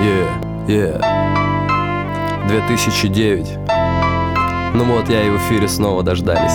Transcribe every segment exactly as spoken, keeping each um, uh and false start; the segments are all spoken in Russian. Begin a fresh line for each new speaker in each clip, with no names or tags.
Yeah, yeah. две тысячи девять. Ну вот я и в эфире снова дождались.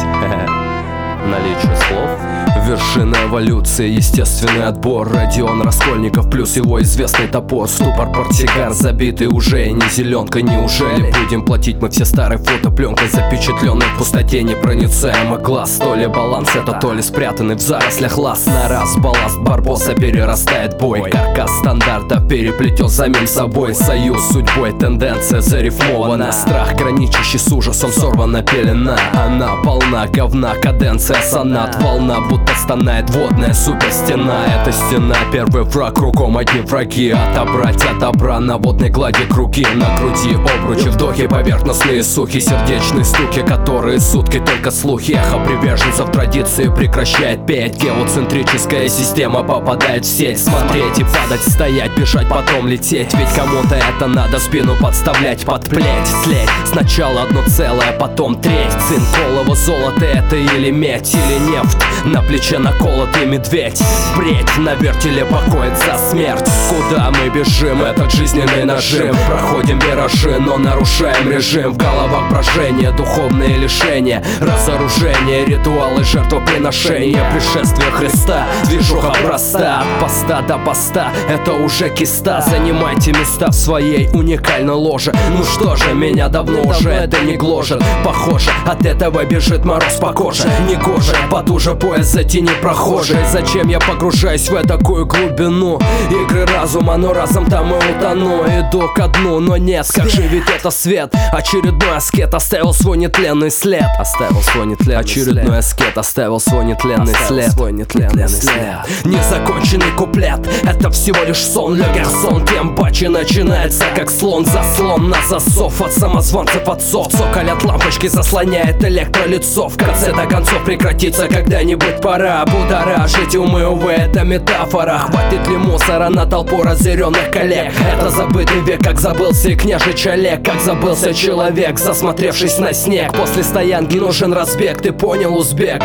Наличие слов. Вершина эволюции, естественный отбор. Родион Раскольников плюс его известный топор. Ступор, портсигар, забитый уже не зеленка. Неужели будем платить мы все старой фотопленкой, запечатленной в пустоте непроницаемый глаз? То ли баланс это, то ли спрятанный в зарослях лаз. На раз балласт Барбоса перерастает бой. Каркас стандартов переплетен самим собой. Союз с судьбой, тенденция зарифмована. Страх, граничащий с ужасом, сорвана пелена. Она полна говна, каденция сонат. Волна будто стонает водная суперстена. Эта стена, первый враг, кругом одни враги. Отобрать от добра на водной глади круги. На груди обручи, вдохи, поверхностные сухи. Сердечные стуки, которые сутки только слухи. Эхо приверженцев традиции прекращает петь. Геоцентрическая система попадает в сеть. Смотреть и падать, стоять, бежать, потом лететь. Ведь кому-то это надо спину подставлять под плеть. Слеть сначала одно целое, потом треть. Цинк, олово, золото это или медь, или нефть. На плече наколотый медведь. Бредь на вертеле покоит за смерть. Куда мы бежим? Этот жизненный нажим. Проходим виражи, но нарушаем режим. В головах брожение, духовные лишения, разоружение, ритуалы, жертвоприношения. Пришествие Христа, движуха проста. От поста до поста, это уже киста. Занимайте места в своей уникальной ложе. Ну что же, меня давно уже это не гложет. Похоже, от этого бежит мороз по коже. Негоже, потуже пояс затяни прохожий. Зачем я погружаюсь в такую глубину игры разума, но разом там и утону. Иду ко дну, но нет, как же ведь это свет. Очередной аскет оставил свой нетленный след. Оставил свой нетленный Очередной след. аскет оставил свой нетленный оставил след. Свой нетленный след. Незаконченный куплет, это всего лишь сон. Легер сон, тем паче начинается как слон. Заслон на засов от самозванцев отцов. Цоколь от лампочки заслоняет электролицо. В конце до концов прекратится когда-нибудь пора. Будоражить умы, увы, это метафора. Хватит ли мусора на толпу разъяренных коллег? Это забытый век, как забылся и княжич Олег. Как забылся человек, засмотревшись на снег. После стоянки нужен разбег, ты понял, узбек?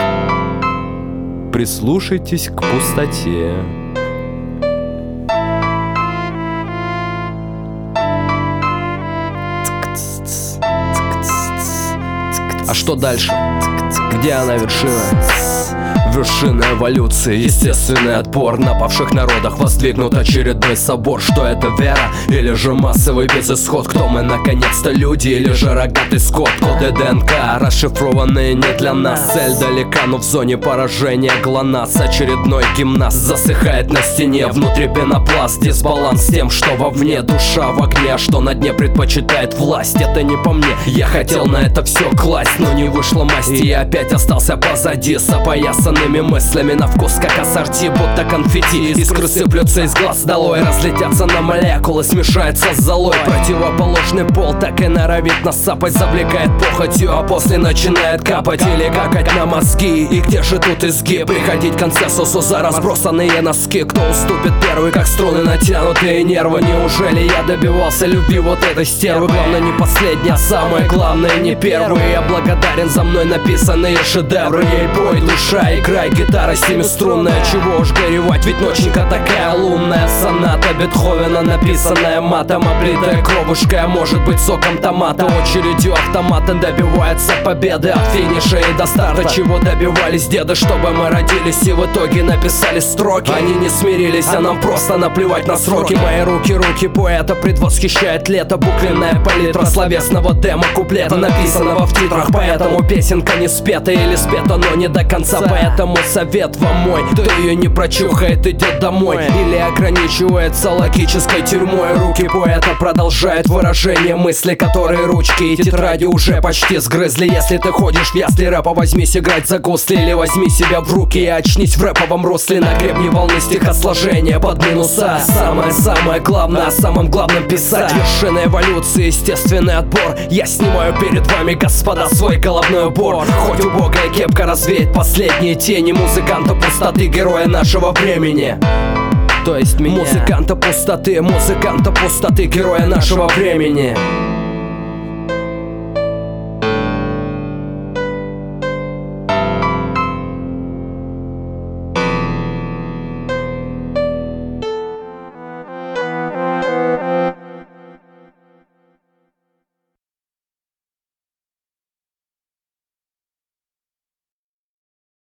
Прислушайтесь к пустоте. А что дальше? Где она, вершина? Вершина эволюции, естественный отбор. На павших народах воздвигнут очередной собор. Что это, вера или же массовый безысход? Кто мы, наконец-то, люди или же рогатый скот? Коды ДНК, расшифрованные не для нас. Цель далека, но в зоне поражения ГЛОНАСС. Очередной гимнаст засыхает на стене. Внутри пенопласт, дисбаланс с тем, что вовне. Душа в огне, а что на дне предпочитает власть. Это не по мне, я хотел на это все класть, но не вышло масти, и опять остался позади с опоясанным мыслями на вкус, как ассорти, будто конфетти. Искры сыплются из глаз долой, разлетятся на молекулы, смешаются с золой. Противоположный пол так и норовит насапать, завлекает похотью, а после начинает капать или какать на мозги. И где же тут изгиб? Приходить к консенсусу за разбросанные носки. Кто уступит первый, как струны натянутые нервы? Неужели я добивался любви вот этой стервы? Главное не последний, а самое главное не первый. Я благодарен за мной написанные шедевры. Ей бой, душа, игра, гитара семиструнная. Чего уж горевать, ведь ноченька такая лунная. Соната Бетховена, написанная матом, облитая кровушкой, а может быть соком томата. Очередью автомата добивается победы от финиша и до старта. Чего добивались деды, чтобы мы родились и в итоге написали строки. Они не смирились, а нам просто наплевать на сроки. Мои руки, руки поэта предвосхищает лето. Буквенная палитра словесного демо-куплета, написанного в титрах, поэтому песенка не спета или спета, но не до конца. Поэтому совет вам мой: кто ее не прочухает, идет домой. Или ограничивается логической тюрьмой. Руки поэта продолжают выражение мысли, которые ручки и тетради уже почти сгрызли. Если ты ходишь в ясли рэпа, возьмись играть за гусли. Или возьми себя в руки и очнись в рэповом русле. На гребне волны стихосложения под минуса. Самое-самое главное, о самом главном писать. Вершина эволюции, естественный отбор. Я снимаю перед вами, господа, свой головной убор. Хоть убогая кепка развеет последние тени музыканта пустоты, героя нашего времени. То есть меня. Музыканта пустоты, музыканта пустоты, героя нашего времени.